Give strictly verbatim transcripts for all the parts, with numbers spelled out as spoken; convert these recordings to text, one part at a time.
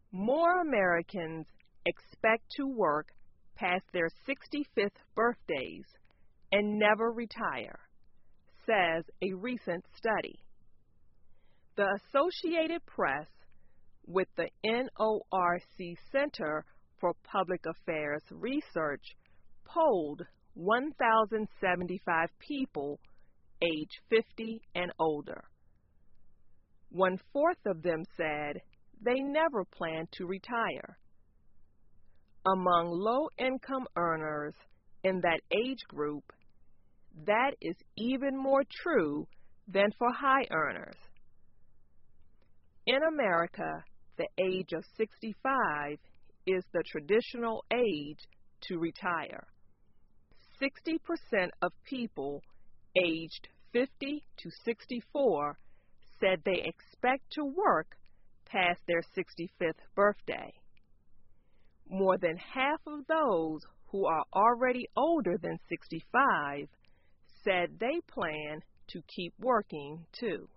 More Americans expect to work past their sixty-fifth birthdays and never retire, says a recent study. The Associated Press, with the N O R C Center for Public Affairs Research, polled one thousand seventy-five people age fifty and older. One-fourth of them said they never plan to retire. Among low-income earners in that age group, that is even more true than for high earners. In America, the age of sixty-five is the traditional age to retire. sixty percent of people aged fifty to sixty-four said they expect to work past their sixty-fifth birthday. More than half of those who are already older than sixty-five said they plan to keep working too.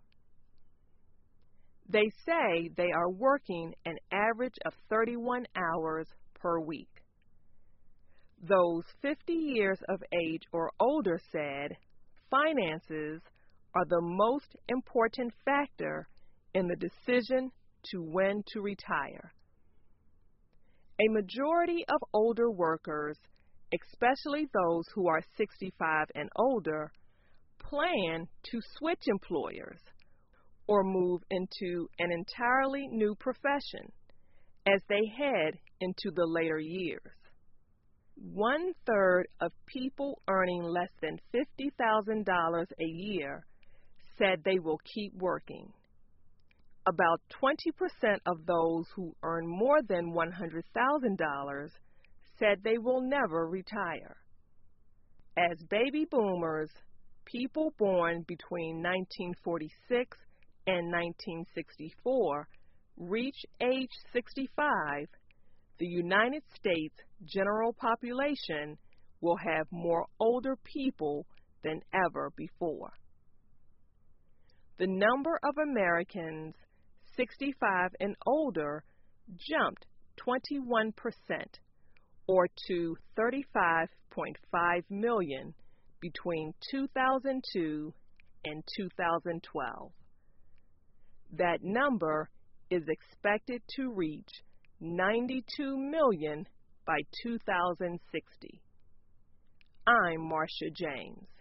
They say they are working an average of thirty-one hours per week. Those fifty years of age or older said finances are the most important factor in the decision to when to retire. A majority of older workers, especially those who are sixty-five and older, plan to switch employers or move into an entirely new profession as they head into the later years. One-third of people earning less than fifty thousand dollars a year said they will keep working. About twenty percent of those who earn more than one hundred thousand dollars said they will never retire. As baby boomers, people born between nineteen forty-six and nineteen sixty-four, reach age sixty-five, the United States general population will have more older people than ever before. The number of Americans sixty-five and older jumped twenty-one percent, or to thirty-five point five million, between two thousand two and two thousand twelve. That number is expected to reach ninety-two million by two thousand sixty. I'm Marcia James.